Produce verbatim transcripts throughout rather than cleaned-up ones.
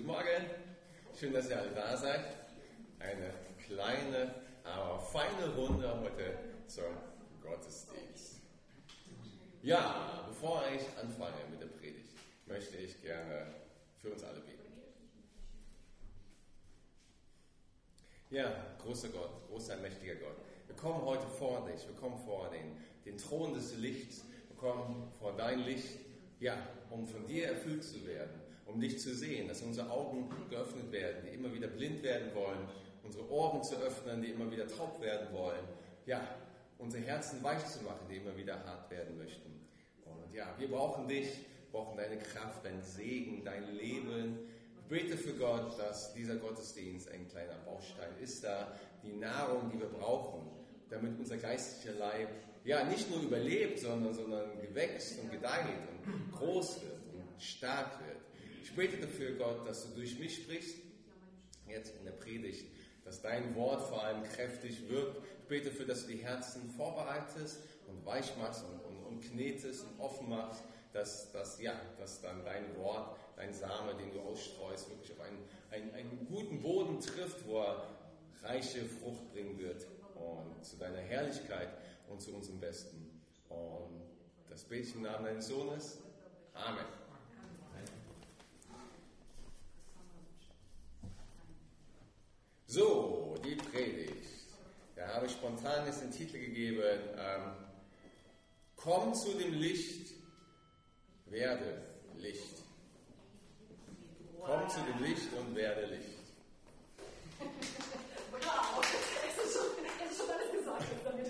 Guten Morgen, schön, dass ihr alle da seid. Eine kleine, aber feine Runde heute zum Gottesdienst. Ja, bevor ich anfange mit der Predigt, möchte ich gerne für uns alle beten. Ja, großer Gott, großer, mächtiger Gott, wir kommen heute vor dich, wir kommen vor den, den Thron des Lichts, wir kommen vor dein Licht, ja, um von dir erfüllt zu werden, um dich zu sehen, dass unsere Augen geöffnet werden, die immer wieder blind werden wollen, unsere Ohren zu öffnen, die immer wieder taub werden wollen, ja, unsere Herzen weich zu machen, die immer wieder hart werden möchten. Und ja, wir brauchen dich, brauchen deine Kraft, deinen Segen, dein Leben. Ich bete für Gott, dass dieser Gottesdienst ein kleiner Baustein ist, da die Nahrung, die wir brauchen, damit unser geistlicher Leib ja nicht nur überlebt, sondern, sondern gewächst und gedeiht und groß wird und stark wird. Ich bete dafür, Gott, dass du durch mich sprichst, jetzt in der Predigt, dass dein Wort vor allem kräftig wirkt. Ich bete dafür, dass du die Herzen vorbereitest und weich machst und, und, und knetest und offen machst, dass, dass, ja, dass dann dein Wort, dein Same, den du ausstreust, wirklich auf einen, einen, einen guten Boden trifft, wo er reiche Frucht bringen wird und zu deiner Herrlichkeit und zu unserem Besten. Und das bete ich im Namen deines Sohnes. Amen. So, die Predigt. Da habe ich spontan jetzt den Titel gegeben, ähm, Komm zu dem Licht, werde Licht. Komm zu dem Licht und werde Licht. Wow, es ist schon, es ist schon alles gesagt damit.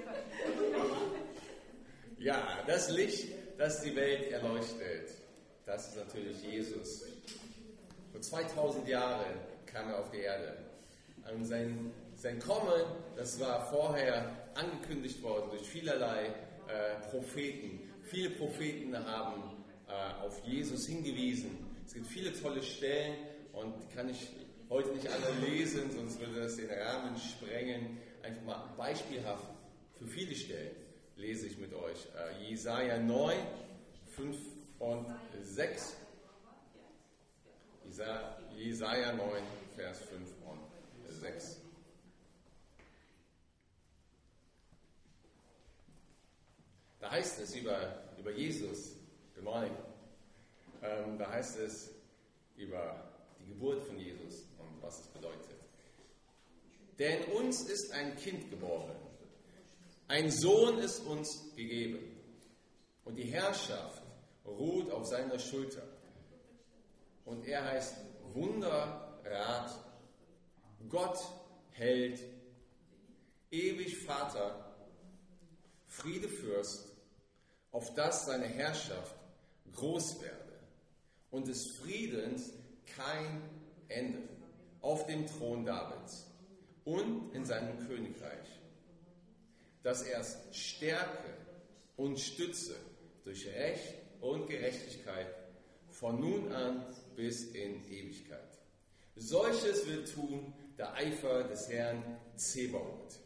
Ja, das Licht, das die Welt erleuchtet, das ist natürlich Jesus. Vor zweitausend Jahren kam er auf die Erde. Und sein, sein Kommen, das war vorher angekündigt worden durch vielerlei äh, Propheten. Viele Propheten haben äh, auf Jesus hingewiesen. Es gibt viele tolle Stellen und die kann ich heute nicht alle lesen, sonst würde das den Rahmen sprengen. Einfach mal beispielhaft für viele Stellen lese ich mit euch. Äh, Jesaja neun, fünf und sechs. Jesaja, Jesaja neun, Vers fünf und sechs. Da heißt es über, über Jesus, good morning, ähm, da heißt es über die Geburt von Jesus und was es bedeutet. Denn uns ist ein Kind geboren, ein Sohn ist uns gegeben und die Herrschaft ruht auf seiner Schulter. Und er heißt Wunderrat, Gott hält, ewig Vater, Friedefürst, auf dass seine Herrschaft groß werde und des Friedens kein Ende auf dem Thron Davids und in seinem Königreich, dass er es stärke und stütze durch Recht und Gerechtigkeit von nun an bis in Ewigkeit. Solches wird tun der Eifer des Herrn Zebaoth.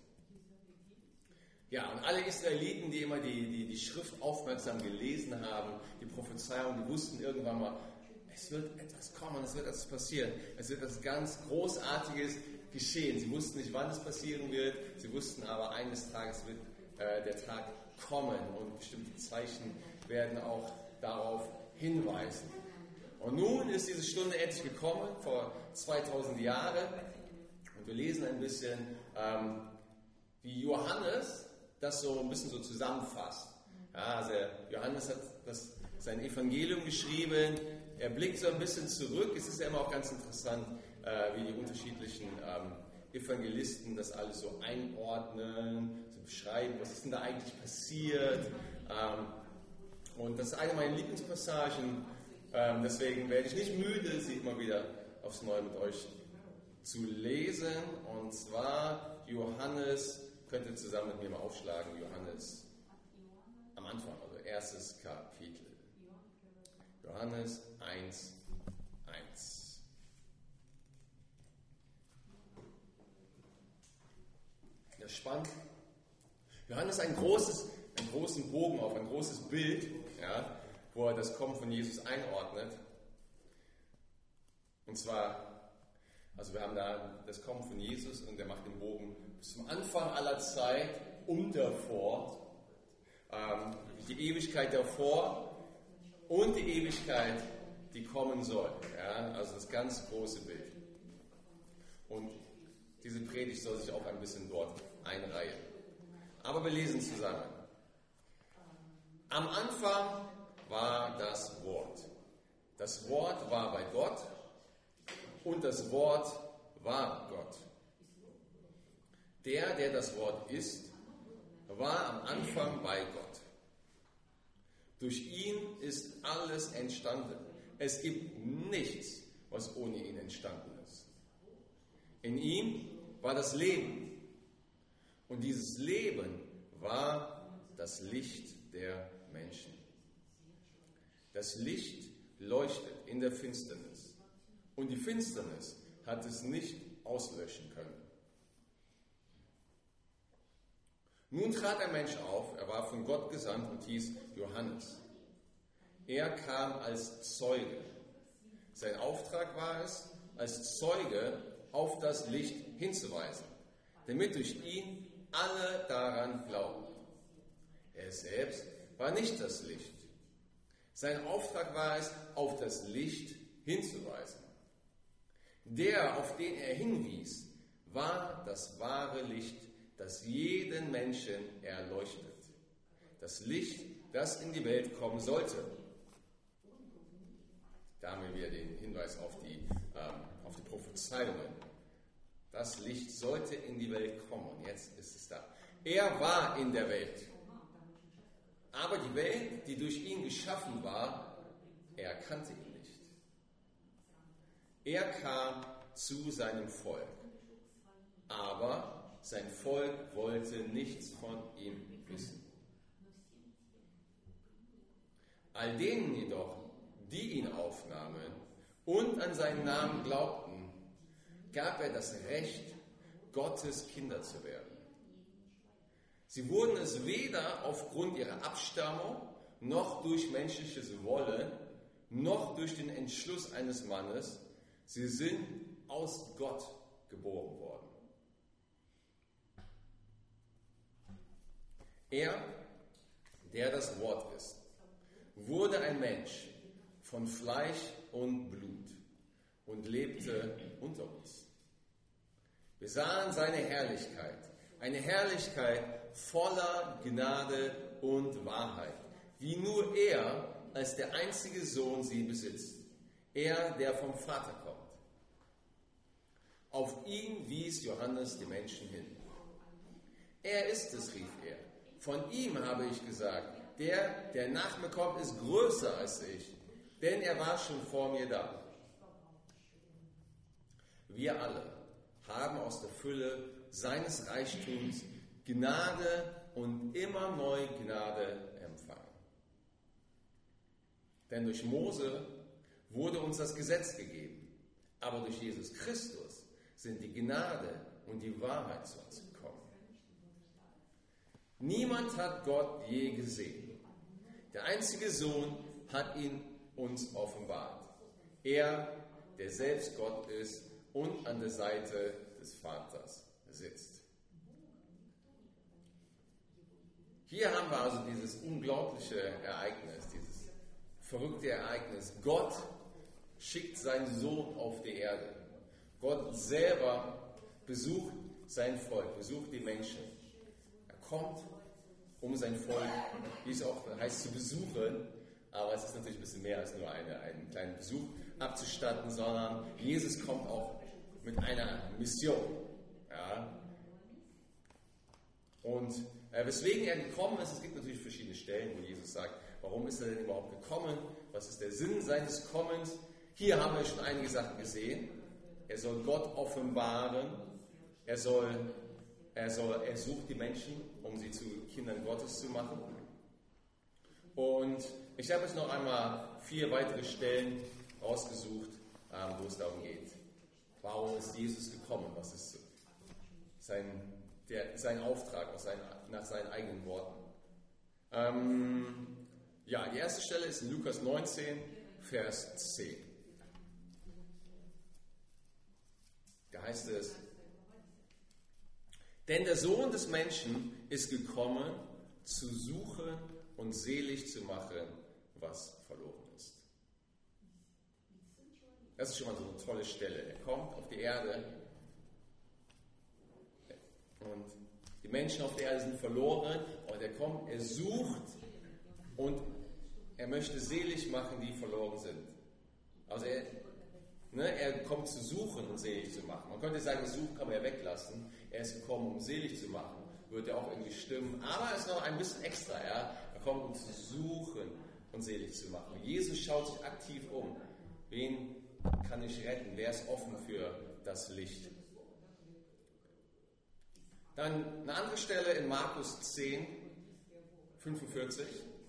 Ja, und alle Israeliten, die immer die, die, die Schrift aufmerksam gelesen haben, die Prophezeiung, die wussten irgendwann mal, es wird etwas kommen, es wird etwas passieren. Es wird etwas ganz Großartiges geschehen. Sie wussten nicht, wann es passieren wird. Sie wussten aber, eines Tages wird äh, der Tag kommen und bestimmte Zeichen werden auch darauf hinweisen. Und nun ist diese Stunde endlich gekommen, vor zweitausend Jahren. Und wir lesen ein bisschen, ähm, wie Johannes das so ein bisschen so zusammenfasst. Ja, also Johannes hat das, sein Evangelium geschrieben. Er blickt so ein bisschen zurück. Es ist ja immer auch ganz interessant, äh, wie die unterschiedlichen ähm, Evangelisten das alles so einordnen, so beschreiben, was ist denn da eigentlich passiert. Ähm, und das ist eine meiner Lieblingspassagen. Ähm, deswegen werde ich nicht müde, sie immer wieder aufs Neue mit euch zu lesen. Und zwar Johannes, könnt ihr zusammen mit mir mal aufschlagen, Johannes am Anfang, also erstes Kapitel. Johannes eins, eins. Ja, spannend. Johannes ein großes, einen großen Bogen auf, ein großes Bild, ja, wo er das Kommen von Jesus einordnet. Und zwar, also wir haben da das Kommen von Jesus und der macht den Bogen bis zum Anfang aller Zeit und davor, ähm, die Ewigkeit davor und die Ewigkeit, die kommen soll. Ja? Also das ganz große Bild. Und diese Predigt soll sich auch ein bisschen dort einreihen. Aber wir lesen zusammen. Am Anfang war das Wort. Das Wort war bei Gott und das Wort war Gott. Der, der das Wort ist, war am Anfang bei Gott. Durch ihn ist alles entstanden. Es gibt nichts, was ohne ihn entstanden ist. In ihm war das Leben. Und dieses Leben war das Licht der Menschen. Das Licht leuchtet in der Finsternis. Und die Finsternis hat es nicht auslöschen können. Nun trat ein Mensch auf, er war von Gott gesandt und hieß Johannes. Er kam als Zeuge. Sein Auftrag war es, als Zeuge auf das Licht hinzuweisen, damit durch ihn alle daran glauben. Er selbst war nicht das Licht. Sein Auftrag war es, auf das Licht hinzuweisen. Der, auf den er hinwies, war das wahre Licht, das jeden Menschen erleuchtet. Das Licht, das in die Welt kommen sollte. Da haben wir wieder den Hinweis auf die, ähm, auf die Prophezeiungen. Das Licht sollte in die Welt kommen und jetzt ist es da. Er war in der Welt. Aber die Welt, die durch ihn geschaffen war, erkannte ihn nicht. Er kam zu seinem Volk. Aber sein Volk wollte nichts von ihm wissen. All denen jedoch, die ihn aufnahmen und an seinen Namen glaubten, gab er das Recht, Gottes Kinder zu werden. Sie wurden es weder aufgrund ihrer Abstammung, noch durch menschliches Wollen, noch durch den Entschluss eines Mannes. Sie sind aus Gott geboren worden. Er, der das Wort ist, wurde ein Mensch von Fleisch und Blut und lebte unter uns. Wir sahen seine Herrlichkeit, eine Herrlichkeit voller Gnade und Wahrheit, wie nur er als der einzige Sohn sie besitzt, er, der vom Vater kommt. Auf ihn wies Johannes die Menschen hin. Er ist es, rief er. Von ihm habe ich gesagt, der, der nach mir kommt, ist größer als ich, denn er war schon vor mir da. Wir alle haben aus der Fülle seines Reichtums Gnade und immer neu Gnade empfangen. Denn durch Mose wurde uns das Gesetz gegeben, aber durch Jesus Christus sind die Gnade und die Wahrheit zu uns gekommen. Niemand hat Gott je gesehen. Der einzige Sohn hat ihn uns offenbart. Er, der selbst Gott ist und an der Seite des Vaters sitzt. Hier haben wir also dieses unglaubliche Ereignis, dieses verrückte Ereignis. Gott schickt seinen Sohn auf die Erde. Gott selber besucht sein Volk, besucht die Menschen. Er kommt, um sein Volk, wie es auch heißt, zu besuchen. Aber es ist natürlich ein bisschen mehr als nur eine, einen kleinen Besuch abzustatten, sondern Jesus kommt auch mit einer Mission. Ja. Und äh, weswegen er gekommen ist, es gibt natürlich verschiedene Stellen, wo Jesus sagt, warum ist er denn überhaupt gekommen? Was ist der Sinn seines Kommens? Hier haben wir schon einige Sachen gesehen. Er soll Gott offenbaren. Er soll, er soll, er sucht die Menschen, um sie zu Kindern Gottes zu machen. Und ich habe jetzt noch einmal vier weitere Stellen rausgesucht, ähm, wo es darum geht. Warum ist Jesus gekommen? Was ist sein, der, sein Auftrag aus seinen, nach seinen eigenen Worten? Ähm, ja, die erste Stelle ist in Lukas neunzehn, Vers zehn. Da heißt es, denn der Sohn des Menschen ist gekommen, zu suchen und selig zu machen, was verloren ist. Das ist schon mal so eine tolle Stelle. Er kommt auf die Erde und die Menschen auf der Erde sind verloren und er kommt, er sucht und er möchte selig machen, die verloren sind. Also er, ne, er kommt zu suchen und selig zu machen. Man könnte sagen, suchen kann man ja weglassen. Er ist gekommen, um selig zu machen. Würde ja auch irgendwie stimmen. Aber es ist noch ein bisschen extra. Ja? Er kommt, um zu suchen und selig zu machen. Jesus schaut sich aktiv um. Wen kann ich retten? Wer ist offen für das Licht? Dann eine andere Stelle in Markus zehn, fünfundvierzig.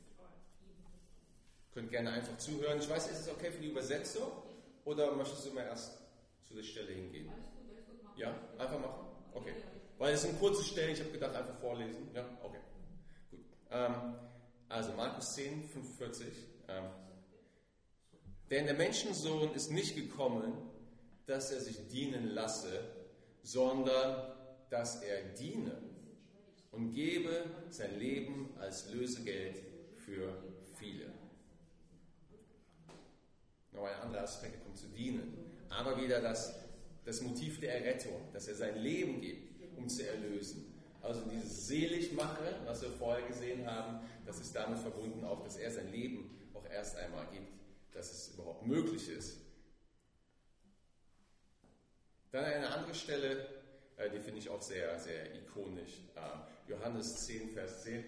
Ihr könnt gerne einfach zuhören. Ich weiß, ist es okay für die Übersetzung? Oder möchtest du mal erst zu der Stelle hingehen? Ja, einfach machen? Okay. Weil es sind kurze Stellen, ich habe gedacht, einfach vorlesen. Ja, okay. Gut. Ähm, also Markus zehn, fünfundvierzig. Ähm, Denn der Menschensohn ist nicht gekommen, dass er sich dienen lasse, sondern dass er diene und gebe sein Leben als Lösegeld für viele. Noch ein anderer Aspekt, er kommt zu dienen. Aber wieder das, das Motiv der Errettung, dass er sein Leben gibt, um zu erlösen. Also dieses Seligmachen, was wir vorher gesehen haben, das ist damit verbunden auch, dass er sein Leben auch erst einmal gibt, dass es überhaupt möglich ist. Dann eine andere Stelle, die finde ich auch sehr, sehr ikonisch. Johannes zehn, Vers zehn.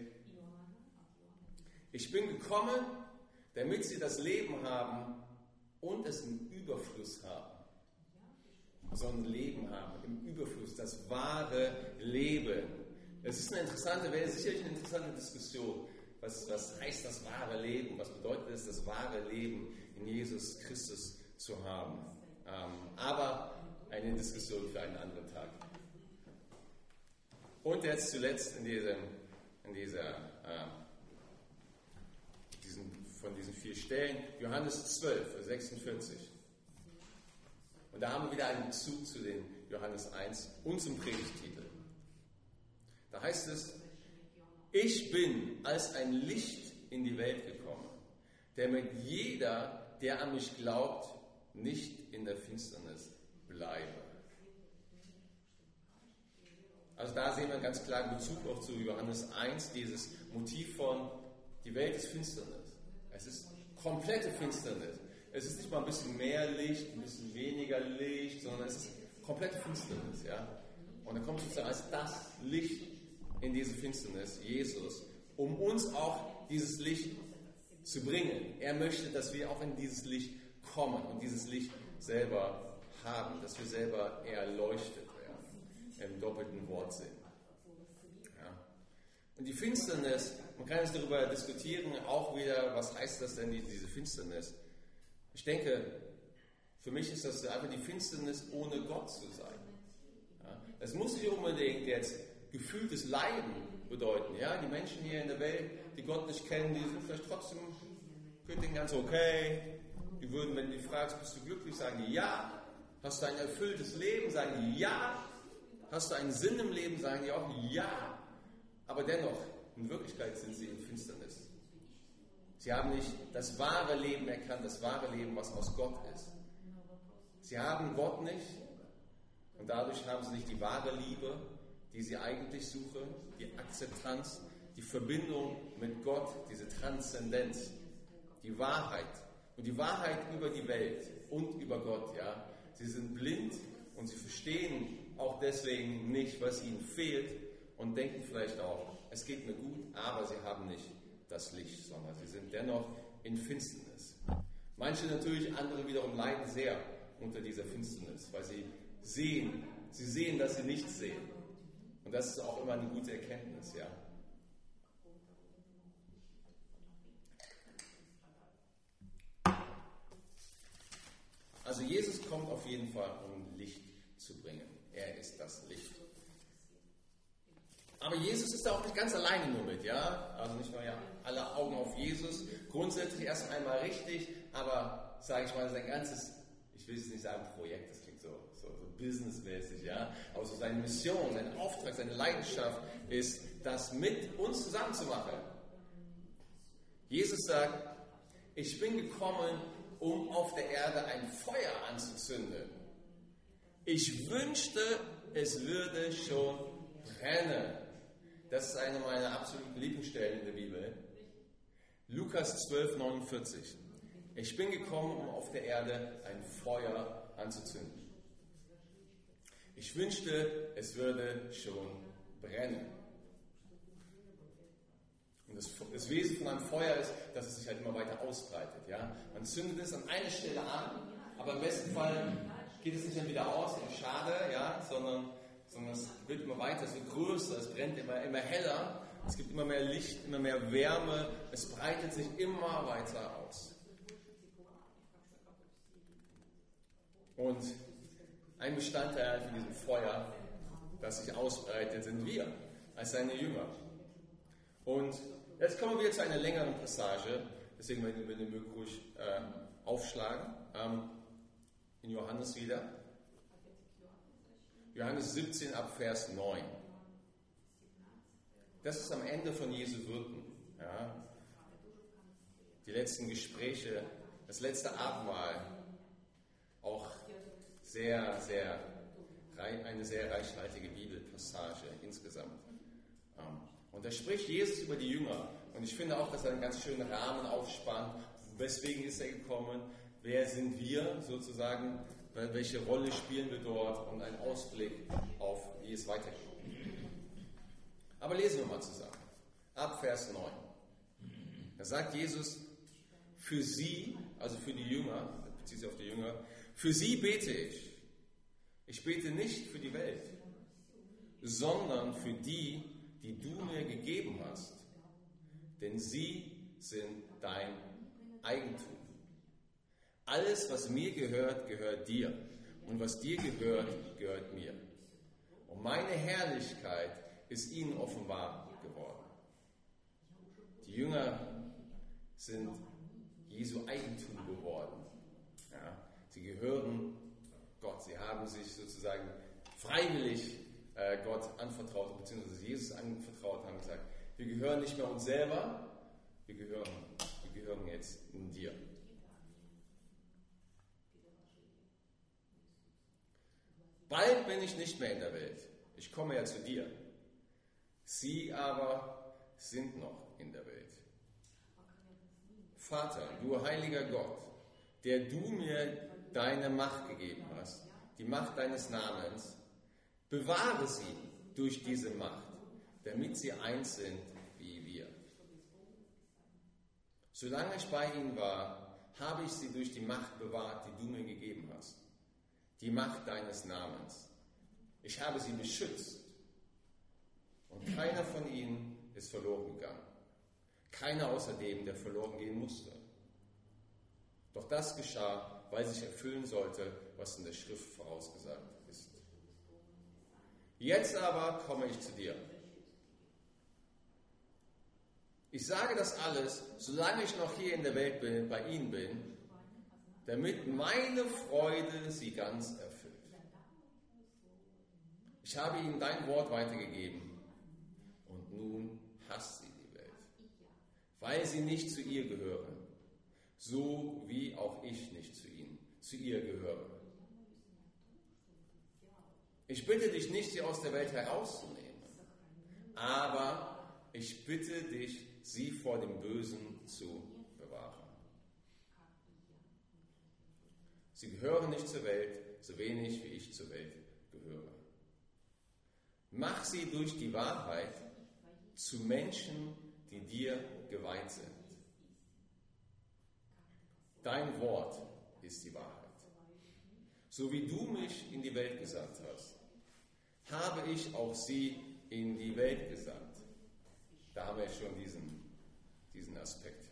Ich bin gekommen, damit sie das Leben haben und es im Überfluss haben. So ein Leben haben, im Überfluss, das wahre Leben. Es ist eine interessante, wäre sicherlich eine interessante Diskussion. Was, was heißt das wahre Leben? Was bedeutet es, das wahre Leben in Jesus Christus zu haben? Ähm, aber eine Diskussion für einen anderen Tag. Und jetzt zuletzt in, diesem, in dieser, äh, diesen, von diesen vier Stellen, Johannes zwölf, sechsundvierzig. Und da haben wir wieder einen Bezug zu den Johannes eins und zum Predigtitel. Da heißt es, ich bin als ein Licht in die Welt gekommen, damit jeder, der an mich glaubt, nicht in der Finsternis bleibe. Also da sehen wir ganz klar in Bezug auch zu Johannes eins, dieses Motiv von, die Welt ist Finsternis. Es ist komplette Finsternis. Es ist nicht mal ein bisschen mehr Licht, ein bisschen weniger Licht, sondern es ist komplette Finsternis. Ja? Und dann kommt sozusagen als das Licht in diese Finsternis, Jesus, um uns auch dieses Licht zu bringen. Er möchte, dass wir auch in dieses Licht kommen und dieses Licht selber haben, dass wir selber erleuchtet werden, im doppelten Wortsinn. Ja. Und die Finsternis, man kann jetzt darüber diskutieren, auch wieder, was heißt das denn, diese Finsternis? Ich denke, für mich ist das einfach die Finsternis, ohne Gott zu sein. Ja. Es muss nicht unbedingt jetzt gefühltes Leiden bedeuten. Ja? Die Menschen hier in der Welt, die Gott nicht kennen, die sind vielleicht trotzdem, könnten ganz okay. Die würden, wenn du die fragst, bist du glücklich, sagen die ja. Hast du ein erfülltes Leben, sagen die ja. Hast du einen Sinn im Leben, sagen die auch ja. Aber dennoch, in Wirklichkeit sind sie in Finsternis. Sie haben nicht das wahre Leben erkannt, das wahre Leben, was aus Gott ist. Sie haben Gott nicht und dadurch haben sie nicht die wahre Liebe, die sie eigentlich suchen, die Akzeptanz, die Verbindung mit Gott, diese Transzendenz, die Wahrheit und die Wahrheit über die Welt und über Gott. Ja. Sie sind blind und sie verstehen auch deswegen nicht, was ihnen fehlt und denken vielleicht auch, es geht mir gut, aber sie haben nicht das Licht, sondern sie sind dennoch in Finsternis. Manche natürlich, andere wiederum leiden sehr unter dieser Finsternis, weil sie sehen, sie sehen, dass sie nichts sehen. Und das ist auch immer eine gute Erkenntnis, ja. Also Jesus kommt auf jeden Fall, um Licht zu bringen. Er ist das Licht. Aber Jesus ist da auch nicht ganz alleine nur mit, ja. Also nicht nur ja, alle Augen auf Jesus. Grundsätzlich erst einmal richtig, aber sage ich mal, sein ganzes, ich will es nicht sagen Projekt, das klingt so, so, so businessmäßig, ja. Aber so seine Mission, sein Auftrag, seine Leidenschaft ist, das mit uns zusammen zu machen. Jesus sagt, ich bin gekommen, um auf der Erde ein Feuer anzuzünden. Ich wünschte, es würde schon brennen. Das ist eine meiner absoluten Lieblingsstellen in der Bibel. Lukas zwölf, neunundvierzig. Ich bin gekommen, um auf der Erde ein Feuer anzuzünden. Ich wünschte, es würde schon brennen. Und das, das Wesen von einem Feuer ist, dass es sich halt immer weiter ausbreitet. Ja? Man zündet es an einer Stelle an, aber im besten Fall geht es nicht dann wieder aus, und schade, ja? sondern, sondern es wird immer weiter, es wird größer, es brennt immer, immer heller, es gibt immer mehr Licht, immer mehr Wärme, es breitet sich immer weiter aus. Und ein Bestandteil von diesem Feuer, das sich ausbreitet, sind wir, als seine Jünger. Und jetzt kommen wir zu einer längeren Passage, deswegen werden wir den mögen ruhig äh, aufschlagen, ähm, in Johannes wieder. Johannes siebzehn ab Vers neun. Das ist am Ende von Jesu Wirken. Ja. Die letzten Gespräche, das letzte Abendmahl, auch sehr, sehr, eine sehr reichhaltige Bibelpassage insgesamt. Und da spricht Jesus über die Jünger. Und ich finde auch, dass er einen ganz schönen Rahmen aufspannt. Weswegen ist er gekommen? Wer sind wir sozusagen? Welche Rolle spielen wir dort? Und einen Ausblick auf, wie es weitergeht. Aber lesen wir mal zusammen. Ab Vers neun. Da sagt Jesus, für sie, also für die Jünger, bezieht sich auf die Jünger, für sie bete ich. Ich bete nicht für die Welt, sondern für die, die du mir gegeben hast. Denn sie sind dein Eigentum. Alles, was mir gehört, gehört dir. Und was dir gehört, gehört mir. Und meine Herrlichkeit ist ihnen offenbar geworden. Die Jünger sind Jesu Eigentum geworden. Ja, sie gehören Gott. Sie haben sich sozusagen freiwillig äh, Gott anvertraut, beziehungsweise Jesus anvertraut, haben gesagt, wir gehören nicht mehr uns selber, wir gehören, wir gehören jetzt in dir. Bald bin ich nicht mehr in der Welt. Ich komme ja zu dir. Sie aber sind noch in der Welt. Vater, du heiliger Gott, der du mir deine Macht gegeben hast, die Macht deines Namens, bewahre sie durch diese Macht, damit sie eins sind wie wir. Solange ich bei ihnen war, habe ich sie durch die Macht bewahrt, die du mir gegeben hast. Die Macht deines Namens. Ich habe sie beschützt. Und keiner von ihnen ist verloren gegangen. Keiner außer dem, der verloren gehen musste. Doch das geschah, weil sich erfüllen sollte, was in der Schrift vorausgesagt ist. Jetzt aber komme ich zu dir. Ich sage das alles, solange ich noch hier in der Welt bin, bei ihnen bin, damit meine Freude sie ganz erfüllt. Ich habe ihnen dein Wort weitergegeben und nun hasst sie die Welt, weil sie nicht zu ihr gehören, so wie auch ich nicht zu ihnen, zu ihr gehöre. Ich bitte dich nicht, sie aus der Welt herauszunehmen, aber ich bitte dich, sie vor dem Bösen zu bewahren. Sie gehören nicht zur Welt, so wenig wie ich zur Welt gehöre. Mach sie durch die Wahrheit zu Menschen, die dir geweiht sind. Dein Wort ist die Wahrheit. So wie du mich in die Welt gesandt hast, habe ich auch sie in die Welt gesandt. Da haben wir schon diesen, diesen Aspekt.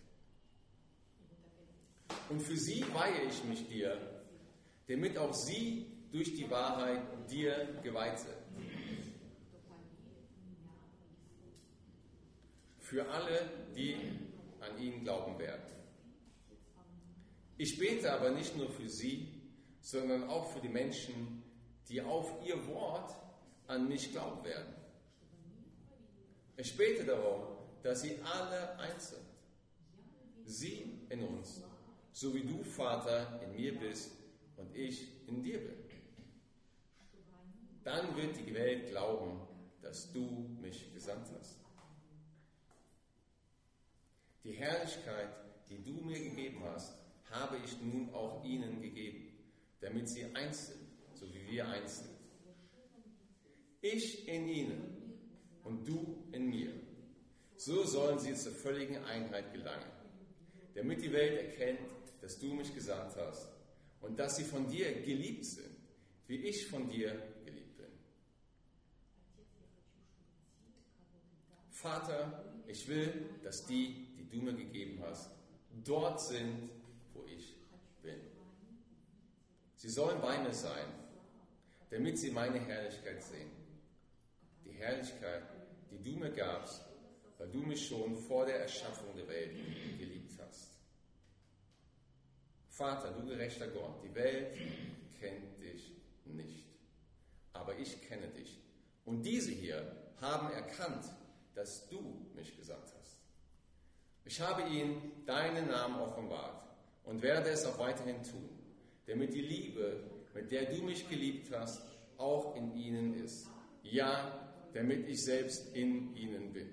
Und für sie weihe ich mich dir, damit auch sie durch die Wahrheit dir geweiht sind. Für alle, die an ihn glauben werden. Ich bete aber nicht nur für sie, sondern auch für die Menschen, die auf ihr Wort an mich glauben werden. Ich bete darum, dass sie alle eins sind. Sie in uns, so wie du, Vater, in mir bist und ich in dir bin. Dann wird die Welt glauben, dass du mich gesandt hast. Die Herrlichkeit, die du mir gegeben hast, habe ich nun auch ihnen gegeben, damit sie eins sind, so wie wir eins sind. Ich in ihnen und du in mir. So sollen sie zur völligen Einheit gelangen, damit die Welt erkennt, dass du mich gesandt hast und dass sie von dir geliebt sind, wie ich von dir geliebt bin. Vater, ich will, dass die, die du mir gegeben hast, dort sind, wo ich bin. Sie sollen bei mir sein, damit sie meine Herrlichkeit sehen. Die Herrlichkeit, die du mir gabst, weil du mich schon vor der Erschaffung der Welt geliebt hast. Vater, du gerechter Gott, die Welt kennt dich nicht, aber ich kenne dich. Und diese hier haben erkannt, dass du mich gesandt hast. Ich habe ihnen deinen Namen offenbart und werde es auch weiterhin tun, damit die Liebe, mit der du mich geliebt hast, auch in ihnen ist. Ja, damit ich selbst in ihnen bin.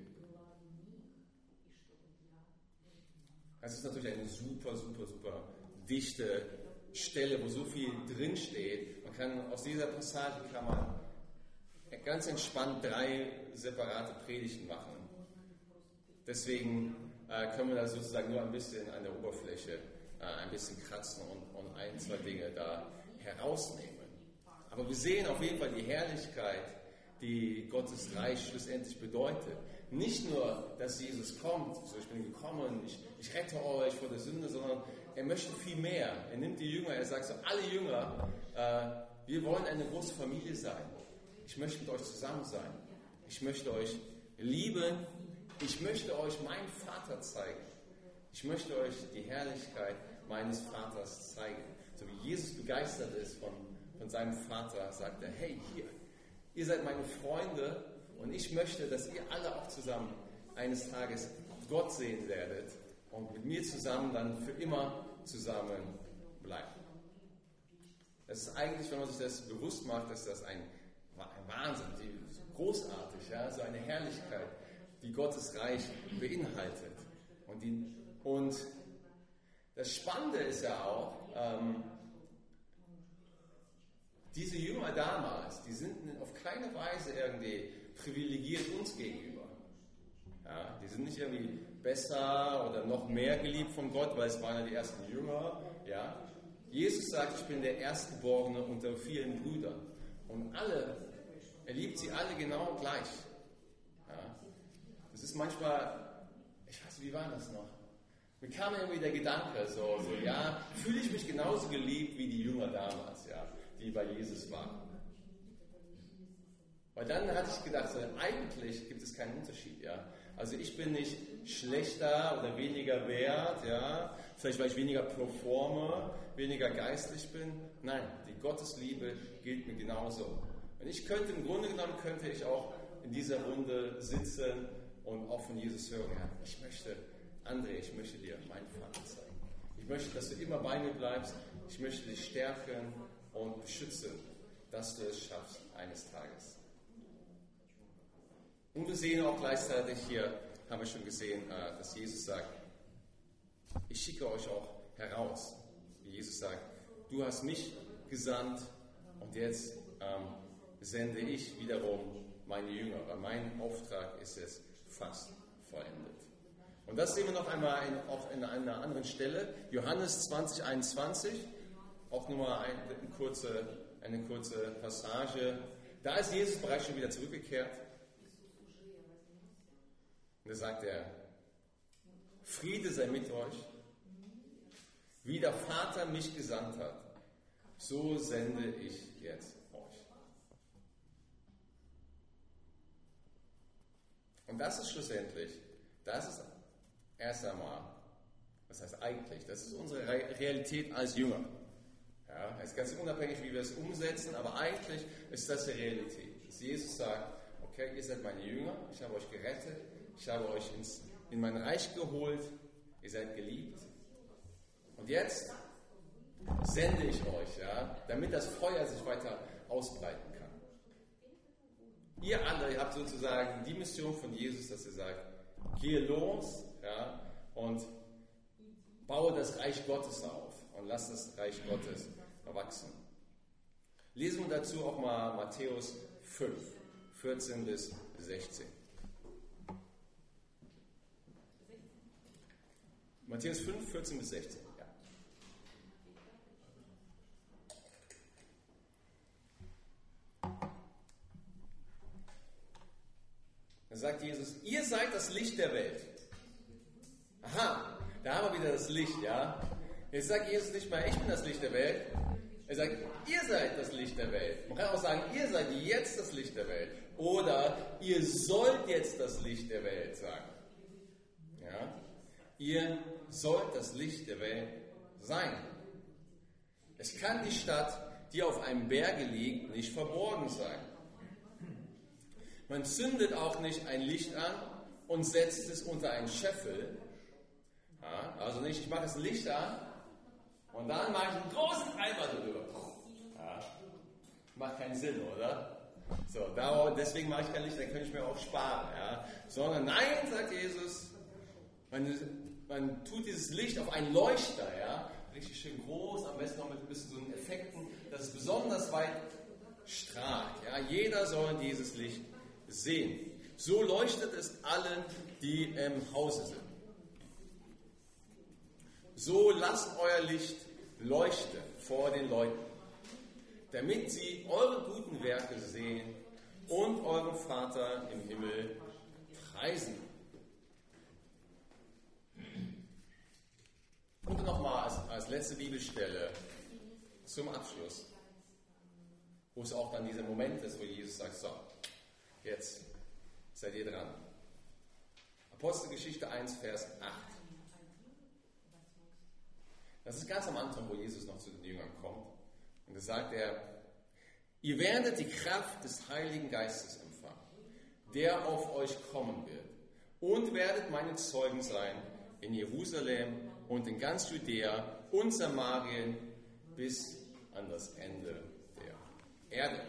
Das ist natürlich eine super, super, super dichte Stelle, wo so viel drinsteht. Man kann aus dieser Passage kann man ganz entspannt drei separate Predigten machen. Deswegen äh, können wir da sozusagen nur ein bisschen an der Oberfläche äh, ein bisschen kratzen und, und ein, zwei Dinge da herausnehmen. Aber wir sehen auf jeden Fall die Herrlichkeit, die Gottes Reich schlussendlich bedeutet. Nicht nur, dass Jesus kommt, so ich bin gekommen, ich, ich rette euch vor der Sünde, sondern er möchte viel mehr. Er nimmt die Jünger, er sagt so, alle Jünger, äh, wir wollen eine große Familie sein. Ich möchte mit euch zusammen sein. Ich möchte euch lieben. Ich möchte euch meinen Vater zeigen. Ich möchte euch die Herrlichkeit meines Vaters zeigen. So wie Jesus begeistert ist von, von seinem Vater, sagt er, hey, hier, ihr seid meine Freunde und ich möchte, dass ihr alle auch zusammen eines Tages Gott sehen werdet und mit mir zusammen dann für immer zusammen bleibt. Das ist eigentlich, wenn man sich das bewusst macht, ist das ein, ein Wahnsinn, großartig, ja, so eine Herrlichkeit, die Gottes Reich beinhaltet. Und, die, und das Spannende ist ja auch, ähm, diese Jünger damals, die sind auf keine Weise irgendwie privilegiert uns gegenüber. Ja, die sind nicht irgendwie besser oder noch mehr geliebt von Gott, weil es waren ja die ersten Jünger. Ja. Jesus sagt, ich bin der Erstgeborene unter vielen Brüdern. Und alle, er liebt sie alle genau gleich. Ja. Das ist manchmal, ich weiß nicht, wie war das noch? Mir kam irgendwie der Gedanke, so, so ja, fühle ich mich genauso geliebt wie die Jünger damals, ja, die bei Jesus waren. Weil dann hatte ich gedacht, so, eigentlich gibt es keinen Unterschied, ja. Also ich bin nicht schlechter oder weniger wert, ja, vielleicht weil ich weniger performe, weniger geistlich bin. Nein, die Gottesliebe gilt mir genauso. Und ich könnte, im Grunde genommen, könnte ich auch in dieser Runde sitzen und auch von Jesus hören, ja, ich möchte, André, ich möchte dir meinen Vater zeigen. Ich möchte, dass du immer bei mir bleibst. Ich möchte dich stärken und beschützen, dass du es schaffst eines Tages. Und wir sehen auch gleichzeitig hier, haben wir schon gesehen, dass Jesus sagt, ich schicke euch auch heraus. Wie Jesus sagt, du hast mich gesandt und jetzt ähm, sende ich wiederum meine Jünger, weil mein Auftrag ist jetzt fast vollendet. Und das sehen wir noch einmal in, auch in einer anderen Stelle, Johannes zwanzig, einundzwanzig, auch nur mal ein, eine, kurze, eine kurze Passage. Da ist Jesus bereits schon wieder zurückgekehrt. Und da sagt er, Friede sei mit euch, wie der Vater mich gesandt hat, so sende ich jetzt euch. Und das ist schlussendlich, das ist erst einmal, das heißt eigentlich, das ist unsere Realität als Jünger. Ja, es ist ganz unabhängig, wie wir es umsetzen, aber eigentlich ist das die Realität. Dass Jesus sagt, okay, ihr seid meine Jünger, ich habe euch gerettet, ich habe euch ins, in mein Reich geholt, ihr seid geliebt. Und jetzt sende ich euch, ja, damit das Feuer sich weiter ausbreiten kann. Ihr alle, ihr habt sozusagen die Mission von Jesus, dass er sagt, geh los, ja, und baue das Reich Gottes auf und lass das Reich Gottes erwachsen. Lesen wir dazu auch mal Matthäus fünf, vierzehn bis sechzehn. Matthäus fünf, vierzehn bis sechzehn. Ja. Da sagt Jesus, ihr seid das Licht der Welt. Aha, da haben wir wieder das Licht, ja. Jetzt sagt Jesus nicht mal, ich bin das Licht der Welt. Er sagt, ihr seid das Licht der Welt. Man kann auch sagen, ihr seid jetzt das Licht der Welt. Oder ihr sollt jetzt das Licht der Welt sagen. Ja? Ihr sollt das Licht der Welt sein. Es kann die Stadt, die auf einem Berge liegt, nicht verborgen sein. Man zündet auch nicht ein Licht an und setzt es unter einen Scheffel. Ja? Also nicht, ich mache das Licht an und dann mache ich einen großen Eimer darüber. Ja? Macht keinen Sinn, oder? So, deswegen mache ich kein Licht, dann könnte ich mir auch sparen. Ja? Sondern nein, sagt Jesus, man, man tut dieses Licht auf einen Leuchter, ja? Richtig schön groß, am besten noch mit ein bisschen so einen Effekten, dass es besonders weit strahlt. Ja? Jeder soll dieses Licht sehen. So leuchtet es allen, die im Hause sind. So lasst euer Licht leuchten vor den Leuten, damit sie eure guten Werke sehen und euren Vater im Himmel preisen. Und nochmal als, als letzte Bibelstelle zum Abschluss, wo es auch dann dieser Moment ist, wo Jesus sagt, so, jetzt seid ihr dran. Apostelgeschichte eins, Vers acht. Das ist ganz am Anfang, wo Jesus noch zu den Jüngern kommt. Und da sagt er, ihr werdet die Kraft des Heiligen Geistes empfangen, der auf euch kommen wird. Und werdet meine Zeugen sein in Jerusalem und in ganz Judäa und Samarien bis an das Ende der Erde.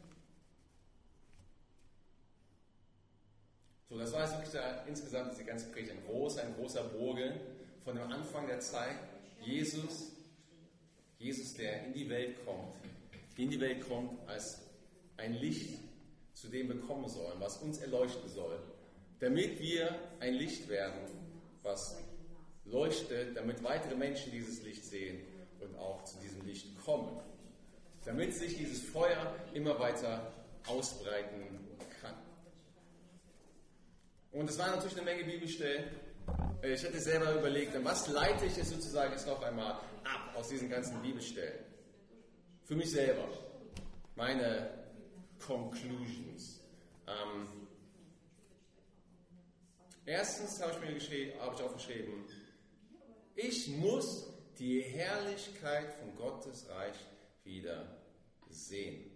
So, das war jetzt wirklich der, insgesamt diese ganze Predigt ein großer, ein großer Bogen von dem Anfang der Zeit. Jesus, Jesus, der in die Welt kommt, in die Welt kommt als ein Licht, zu dem wir kommen sollen, was uns erleuchten soll, damit wir ein Licht werden, was leuchtet, damit weitere Menschen dieses Licht sehen und auch zu diesem Licht kommen, damit sich dieses Feuer immer weiter ausbreiten kann. Und es waren natürlich eine Menge Bibelstellen. Ich hatte selber überlegt, was leite ich jetzt sozusagen jetzt noch einmal ab aus diesen ganzen Bibelstellen? Für mich selber. Meine Conclusions. Ähm, erstens habe ich mir geschrieben, habe ich aufgeschrieben, ich muss die Herrlichkeit von Gottes Reich wieder sehen.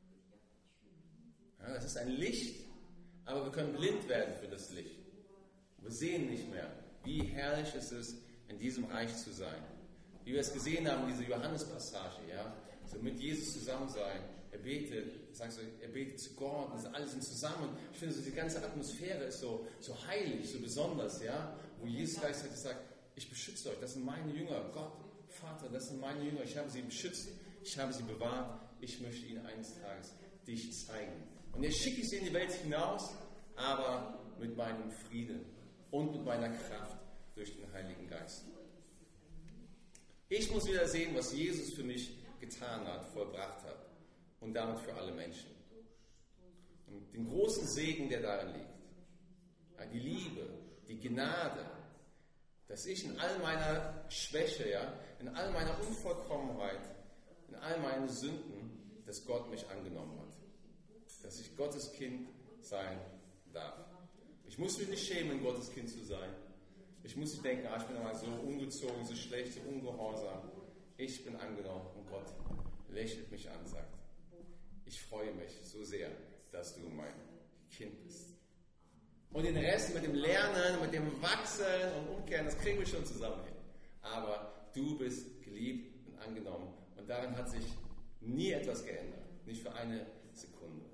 Ja, das ist ein Licht, aber wir können blind werden für das Licht. Wir sehen nicht mehr, wie herrlich es ist, in diesem Reich zu sein. Wie wir es gesehen haben, diese Johannes-Passage, ja, so mit Jesus zusammen sein. Er betet, sagst du, er betet zu Gott, und alle sind zusammen. Und ich finde, so die ganze Atmosphäre ist so, so heilig, so besonders, ja, wo Jesus gleichzeitig sagt, ich beschütze euch, das sind meine Jünger, Gott, Vater, das sind meine Jünger, ich habe sie beschützt, ich habe sie bewahrt, ich möchte ihnen eines Tages dich zeigen. Und jetzt schicke ich sie in die Welt hinaus, aber mit meinem Frieden und mit meiner Kraft durch den Heiligen Geist. Ich muss wieder sehen, was Jesus für mich getan hat, vollbracht hat und damit für alle Menschen. Und den großen Segen, der darin liegt. Die Liebe, die Gnade, dass ich in all meiner Schwäche, ja, in all meiner Unvollkommenheit, in all meinen Sünden, dass Gott mich angenommen hat. Dass ich Gottes Kind sein darf. Ich muss mich nicht schämen, Gottes Kind zu sein. Ich muss nicht denken, ah, ich bin aber so ungezogen, so schlecht, so ungehorsam. ich bin angenommen und Gott lächelt mich an und sagt, ich freue mich so sehr, dass du mein Kind bist. Und den Rest mit dem Lernen, mit dem Wachsen und Umkehren, das kriegen wir schon zusammen hin. Aber du bist geliebt und angenommen und daran hat sich nie etwas geändert. Nicht für eine Sekunde.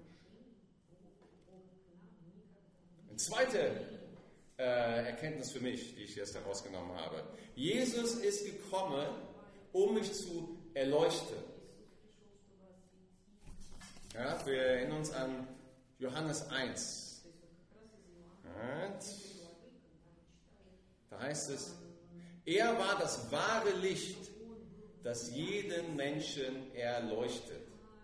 Eine zweite äh, Erkenntnis für mich, die ich jetzt herausgenommen habe. Jesus ist gekommen, um mich zu erleuchten. Ja, wir erinnern uns an Johannes eins. Da heißt es, er war das wahre Licht, das jeden Menschen erleuchtet.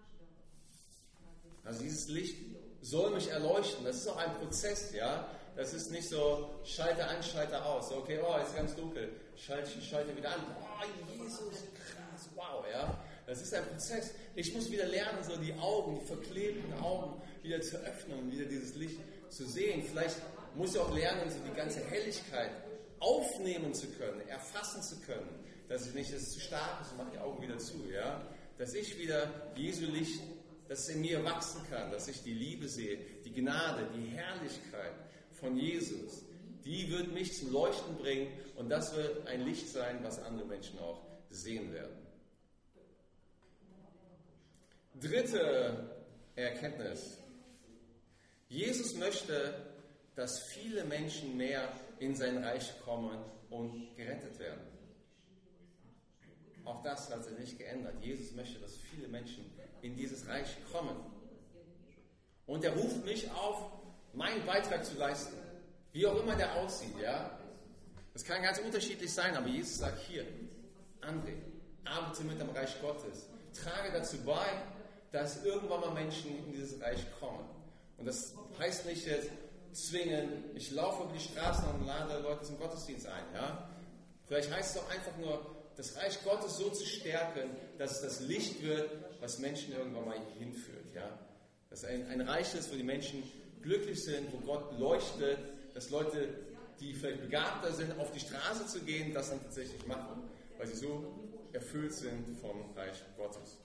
Also dieses Licht soll mich erleuchten. Das ist auch ein Prozess, ja. Das ist nicht so, Schalter an, Schalter aus. Okay, oh, ist ganz dunkel. Schalte ich Schalter wieder an. Oh, Jesus, krass, wow, ja. Das ist ein Prozess. Ich muss wieder lernen, so die Augen, die verklebten Augen wieder zu öffnen und wieder dieses Licht zu sehen. Vielleicht muss ich auch lernen, so die ganze Helligkeit aufnehmen zu können, erfassen zu können. Dass ich nicht, dass es zu stark ist und mache die Augen wieder zu, ja. Dass ich wieder Jesu Licht, dass es in mir wachsen kann, dass ich die Liebe sehe, die Gnade, die Herrlichkeit von Jesus. Die wird mich zum Leuchten bringen und das wird ein Licht sein, was andere Menschen auch sehen werden. Dritte Erkenntnis. Jesus möchte, dass viele Menschen mehr in sein Reich kommen und gerettet werden. Auch das hat sich nicht geändert. Jesus möchte, dass viele Menschen in dieses Reich kommen. Und er ruft mich auf, meinen Beitrag zu leisten. Wie auch immer der aussieht, ja. Das kann ganz unterschiedlich sein, aber Jesus sagt hier, André, arbeite mit dem Reich Gottes. Trage dazu bei, dass irgendwann mal Menschen in dieses Reich kommen. Und das heißt nicht jetzt zwingen, ich laufe über die Straßen und lade Leute zum Gottesdienst ein. Ja? Vielleicht heißt es auch einfach nur, das Reich Gottes so zu stärken, dass es das Licht wird, was Menschen irgendwann mal hinführt. Ja? Dass ein, ein Reich ist, wo die Menschen glücklich sind, wo Gott leuchtet, dass Leute, die vielleicht begabter sind, auf die Straße zu gehen, das dann tatsächlich machen, weil sie so erfüllt sind vom Reich Gottes.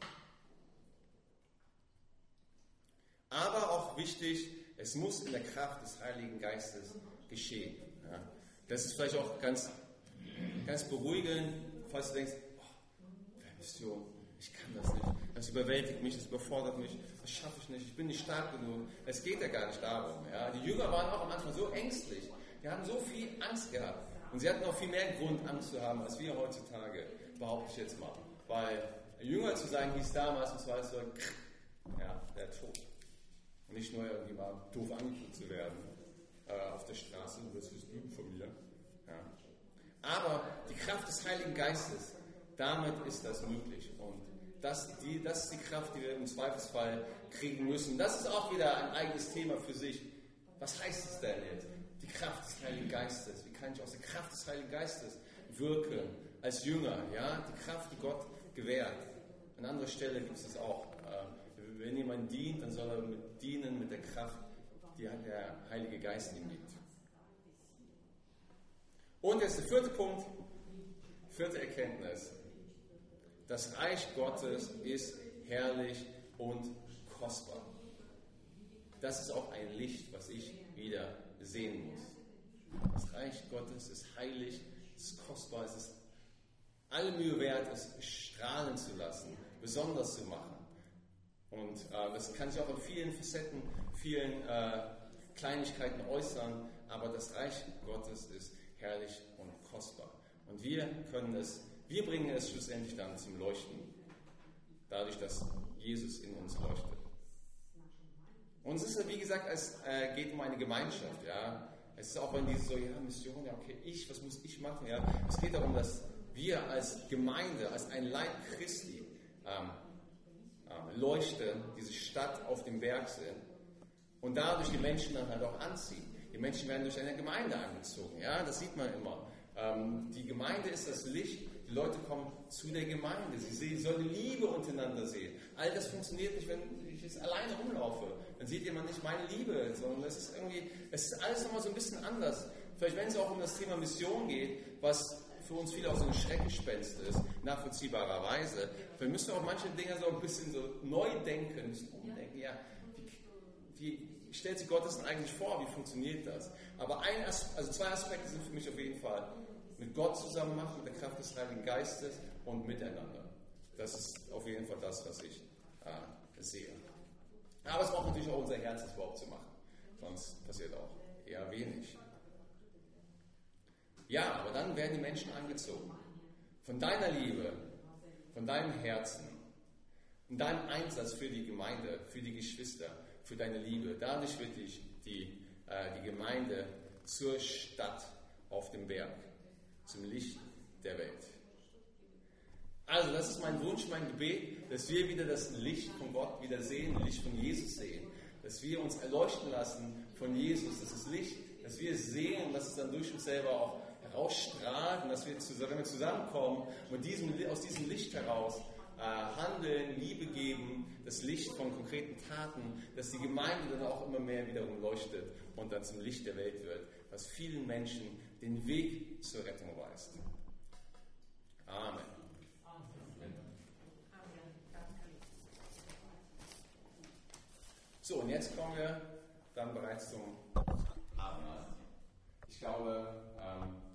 Aber auch wichtig, es muss in der Kraft des Heiligen Geistes geschehen. Ja. Das ist vielleicht auch ganz, ganz beruhigend, falls du denkst, oh, Mission, ich kann das nicht, das überwältigt mich, das überfordert mich, das schaffe ich nicht, ich bin nicht stark genug. Es geht ja gar nicht darum. Ja. Die Jünger waren auch am Anfang so ängstlich, die hatten so viel Angst gehabt. Und sie hatten auch viel mehr Grund, Angst zu haben, als wir heutzutage, behaupte ich jetzt mal. Weil Jünger zu sein hieß damals, und zwar ist so, ja, der Tod. Und nicht nur irgendwie mal doof angeguckt zu werden äh, auf der Straße, das ist du von mir. Ja. Aber die Kraft des Heiligen Geistes, damit ist das möglich. Und das, die, das ist die Kraft, die wir im Zweifelsfall kriegen müssen. Das ist auch wieder ein eigenes Thema für sich. Was heißt es denn jetzt? Die Kraft des Heiligen Geistes. Wie kann ich aus der Kraft des Heiligen Geistes wirken als Jünger? Ja? Die Kraft, die Gott gewährt. An anderer Stelle gibt es das auch. Wenn jemand dient, dann soll er mit dienen mit der Kraft, die der Heilige Geist ihm gibt. Und jetzt der vierte Punkt, vierte Erkenntnis. Das Reich Gottes ist herrlich und kostbar. Das ist auch ein Licht, was ich wieder sehen muss. Das Reich Gottes ist heilig, es ist kostbar, es ist alle Mühe wert, es strahlen zu lassen, besonders zu machen. Und äh, das kann sich auch in vielen Facetten, vielen äh, Kleinigkeiten äußern, aber das Reich Gottes ist herrlich und kostbar. Und wir können es, wir bringen es schlussendlich dann zum Leuchten, dadurch, dass Jesus in uns leuchtet. Und es ist, wie gesagt, es äh, geht um eine Gemeinschaft. Ja? Es ist auch in diese so, ja, Mission, ja, okay, ich, was muss ich machen? Ja? Es geht darum, dass wir als Gemeinde, als ein Leib Christi, ähm, leuchten, diese Stadt auf dem Berg sind und dadurch die Menschen dann halt auch anziehen. Die Menschen werden durch eine Gemeinde angezogen, ja, das sieht man immer. Ähm, die Gemeinde ist das Licht, die Leute kommen zu der Gemeinde, sie sehen, sie sollen Liebe untereinander sehen. All das funktioniert nicht, wenn ich jetzt alleine rumlaufe, dann sieht jemand nicht meine Liebe, sondern es ist irgendwie, es ist alles nochmal so ein bisschen anders. Vielleicht wenn es auch um das Thema Mission geht, was für uns viele auch so ein Schreckgespenst ist, nachvollziehbarerweise. Wir müssen auch manche Dinge so ein bisschen so neu denken, ein bisschen umdenken. Ja, wie, wie stellt sich Gott das denn eigentlich vor? Wie funktioniert das? Aber ein As- also zwei Aspekte sind für mich auf jeden Fall mit Gott zusammen machen, mit der Kraft des Heiligen Geistes und miteinander. Das ist auf jeden Fall das, was ich äh, sehe. Aber es braucht natürlich auch unser Herz, das überhaupt zu machen. Sonst passiert auch eher wenig. Ja, aber dann werden die Menschen angezogen. Von deiner Liebe, von deinem Herzen, und deinem Einsatz für die Gemeinde, für die Geschwister, für deine Liebe. Dadurch wird dich die, äh, die Gemeinde zur Stadt auf dem Berg, zum Licht der Welt. Also das ist mein Wunsch, mein Gebet, dass wir wieder das Licht von Gott wieder sehen, das Licht von Jesus sehen. Dass wir uns erleuchten lassen von Jesus, das ist Licht, dass wir sehen und dass es dann durch uns selber auch herausstrahlt und dass wir zusammen, wenn wir zusammenkommen und diesem, aus diesem Licht heraus äh, handeln, Liebe geben, das Licht von konkreten Taten, dass die Gemeinde dann auch immer mehr wiederum leuchtet und dann zum Licht der Welt wird, was vielen Menschen den Weg zur Rettung weist. Amen. So, und jetzt kommen wir dann bereits zum Abendmahl. Ich glaube, ähm,